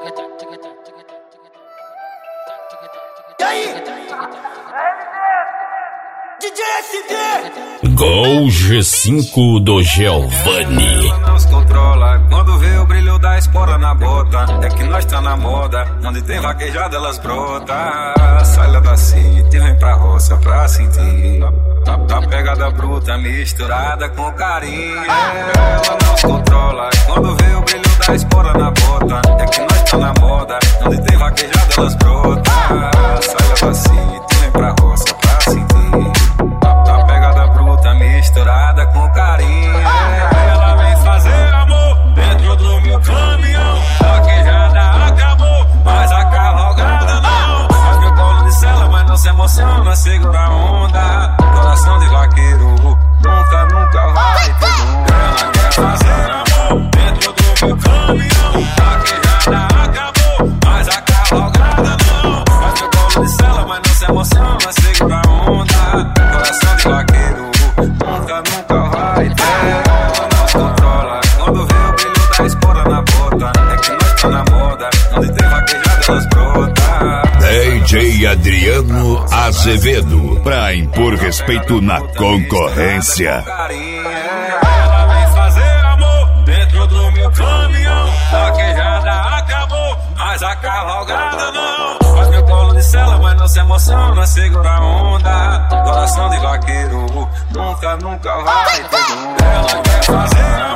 E aí? DJ SD! Gol G5 do Giovanni. Ela não se controla quando vê o brilho da espora na bota. É que nós tá na moda, onde tem vaquejada elas brota. Sai lá da city, vem pra roça pra sentir a pegada bruta misturada com carinho. Ela não se controla quando vê o brilho da espora na bota. É que nós tá na moda, onde tem vaquejada elas brota. Sai lá da city, vem pra roça pra sentir a pegada bruta misturada com carinho. Ela vem fazer amor dentro do meu caminhão. Vaquejada acabou, mas a cavalgada não. Faz meu colo de cela, mas não se emociona, segura a onda. Coração de vaqueiro nunca vai ter dor. Ela quer fazer amor dentro do meu caminhão. Vaquejada acabou, mas a cavalgada não. Faz meu colo de cela, mas não se emociona, segura a onda. Coração de vaqueiro nunca vai ter. Ela não se controla quando vê o brilho da espora na bota. É que nós tá na moda, onde tem vaquejada elas brota. DJ Adriano Azevedo, pra impor respeito na concorrência. Ela vem fazer amor dentro do meu caminhão. Vaquejada acabou, mas a cavalgada não. Faz meu colo de cela, mas não se emociona, segura a onda. Coração de vaqueiro nunca vai ter dor. Ela quer fazer amor